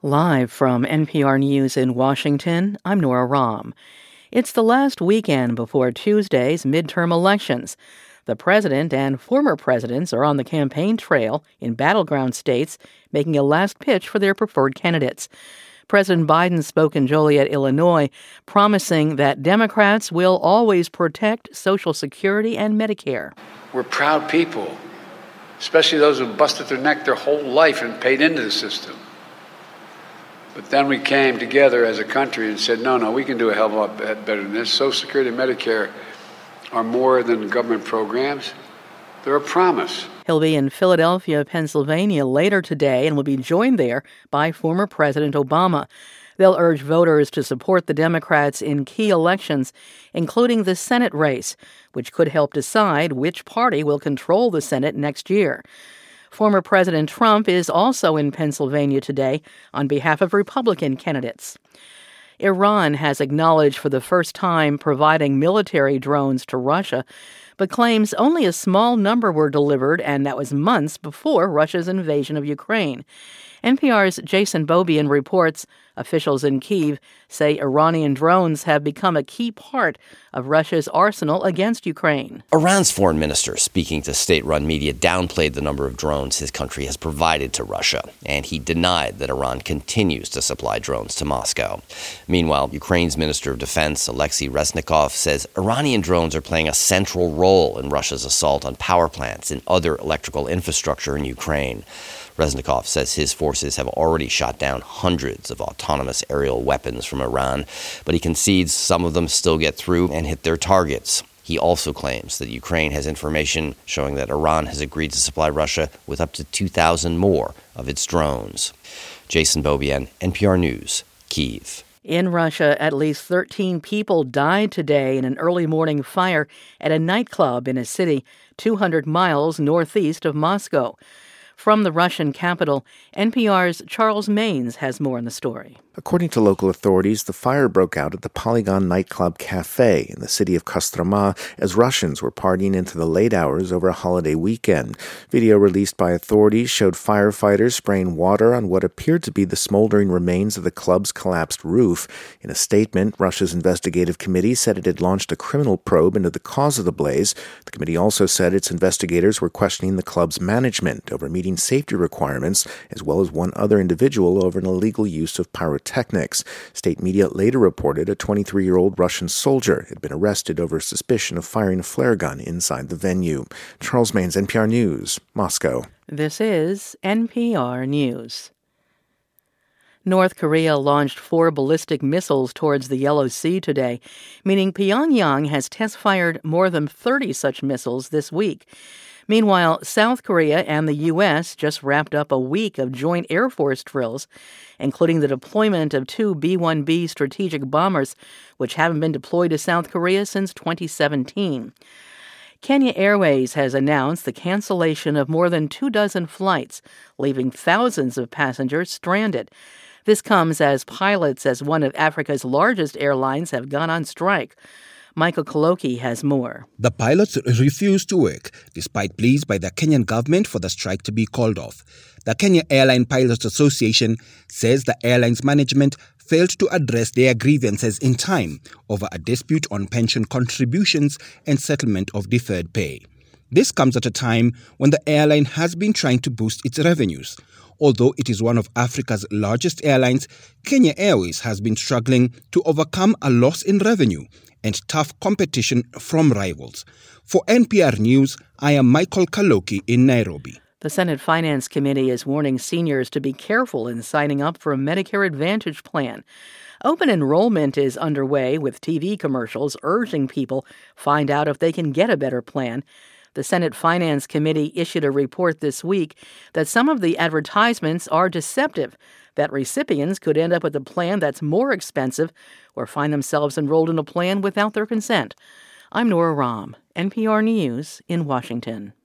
Live from NPR News in Washington, I'm Nora Rahm. It's the last weekend before Tuesday's midterm elections. The president and former presidents are on the campaign trail in battleground states, making a last pitch for their preferred candidates. President Biden spoke in Joliet, Illinois, promising that Democrats will always protect Social Security and Medicare. We're proud people, especially those who busted their neck their whole life and paid into the system. But then we came together as a country and said, no, we can do a hell of a lot better than this. Social Security and Medicare are more than government programs. They're a promise. He'll be in Philadelphia, Pennsylvania later today and will be joined there by former President Obama. They'll urge voters to support the Democrats in key elections, including the Senate race, which could help decide which party will control the Senate next year. Former President Trump is also in Pennsylvania today on behalf of Republican candidates. Iran has acknowledged for the first time providing military drones to Russia, but claims only a small number were delivered, and that was months before Russia's invasion of Ukraine. NPR's Jason Beaubien reports officials in Kyiv say Iranian drones have become a key part of Russia's arsenal against Ukraine. Iran's foreign minister, speaking to state-run media, downplayed the number of drones his country has provided to Russia, and he denied that Iran continues to supply drones to Moscow. Meanwhile, Ukraine's Minister of Defense, Alexei Reznikov, says Iranian drones are playing a central role in Russia's assault on power plants and other electrical infrastructure in Ukraine. Reznikov says his forces have already shot down hundreds of autonomous aerial weapons from Iran, but he concedes some of them still get through and hit their targets. He also claims that Ukraine has information showing that Iran has agreed to supply Russia with up to 2,000 more of its drones. Jason Beaubien, NPR News, Kyiv. In Russia, at least 13 people died today in an early morning fire at a nightclub in a city 200 miles northeast of Moscow. From the Russian capital, NPR's Charles Maynes has more on the story. According to local authorities, the fire broke out at the Polygon nightclub Cafe in the city of Kostroma as Russians were partying into the late hours over a holiday weekend. Video released by authorities showed firefighters spraying water on what appeared to be the smoldering remains of the club's collapsed roof. In a statement, Russia's investigative committee said it had launched a criminal probe into the cause of the blaze. The committee also said its investigators were questioning the club's management over meeting safety requirements, as well as one other individual over an illegal use of pyrotechnics. State media later reported a 23-year-old Russian soldier had been arrested over suspicion of firing a flare gun inside the venue. Charles Maynes, NPR News, Moscow. This is NPR News. North Korea launched 4 ballistic missiles towards the Yellow Sea today, meaning Pyongyang has test-fired more than 30 such missiles this week. Meanwhile, South Korea and the U.S. just wrapped up a week of joint Air Force drills, including the deployment of 2 B-1B strategic bombers, which haven't been deployed to South Korea since 2017. Kenya Airways has announced the cancellation of more than 24 flights, leaving thousands of passengers stranded. This comes as pilots as one of Africa's largest airlines have gone on strike. Michael Kaloki has more. The pilots refused to work, despite pleas by the Kenyan government for the strike to be called off. The Kenya Airline Pilots Association says the airline's management failed to address their grievances in time over a dispute on pension contributions and settlement of deferred pay. This comes at a time when the airline has been trying to boost its revenues. Although it is one of Africa's largest airlines, Kenya Airways has been struggling to overcome a loss in revenue and tough competition from rivals. For NPR News, I am Michael Kaloki in Nairobi. The Senate Finance Committee is warning seniors to be careful in signing up for a Medicare Advantage plan. Open enrollment is underway with TV commercials urging people find out if they can get a better plan. The Senate Finance Committee issued a report this week that some of the advertisements are deceptive, that recipients could end up with a plan that's more expensive or find themselves enrolled in a plan without their consent. I'm Nora Rahm, NPR News in Washington.